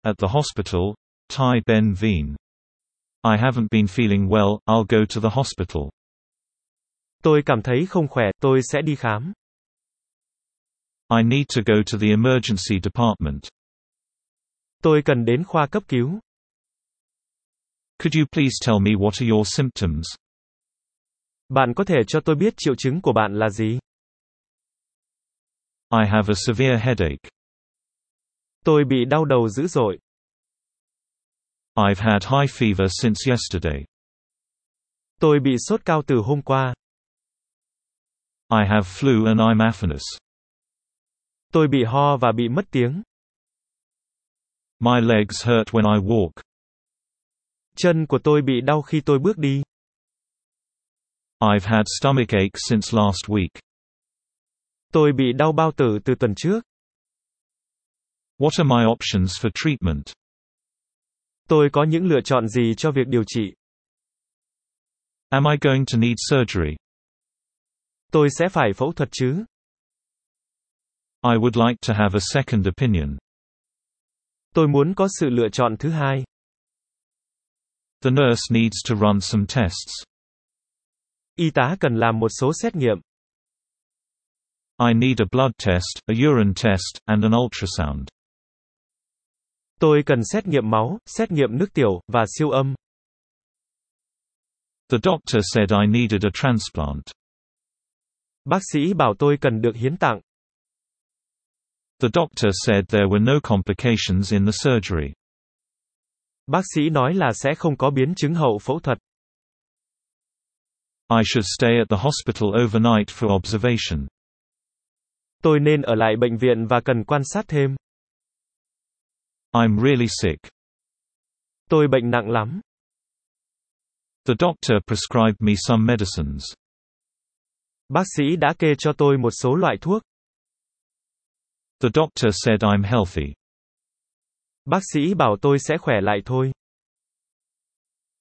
At the hospital, Tai Ben Veen. I haven't been feeling well, I'll go to the hospital. Tôi cảm thấy không khỏe, tôi sẽ đi khám. I need to go to the emergency department. Tôi cần đến khoa cấp cứu. Could you please tell me what are your symptoms? Bạn có thể cho tôi biết triệu chứng của bạn là gì? I have a severe headache. Tôi bị đau đầu dữ dội. I've had high fever since yesterday. Tôi bị sốt cao từ hôm qua. I have flu and I'm aphonous. Tôi bị ho và bị mất tiếng. My legs hurt when I walk. Chân của tôi bị đau khi tôi bước đi. I've had stomachache since last week. Tôi bị đau bao tử từ tuần trước. What are my options for treatment? Tôi có những lựa chọn gì cho việc điều trị? Am I going to need surgery? Tôi sẽ phải phẫu thuật chứ? I would like to have a second opinion. Tôi muốn có sự lựa chọn thứ hai. The nurse needs to run some tests. Y tá cần làm một số xét nghiệm. I need a blood test, a urine test, and an ultrasound. Tôi cần xét nghiệm máu, xét nghiệm nước tiểu, và siêu âm. The doctor said I needed a transplant. Bác sĩ bảo tôi cần được hiến tặng. The doctor said there were no complications in the surgery. Bác sĩ nói là sẽ không có biến chứng hậu phẫu thuật. I should stay at the hospital overnight for observation. Tôi nên ở lại bệnh viện và cần quan sát thêm. I'm really sick. Tôi bệnh nặng lắm. The doctor prescribed me some medicines. Bác sĩ đã kê cho tôi một số loại thuốc. The doctor said I'm healthy. Bác sĩ bảo tôi sẽ khỏe lại thôi.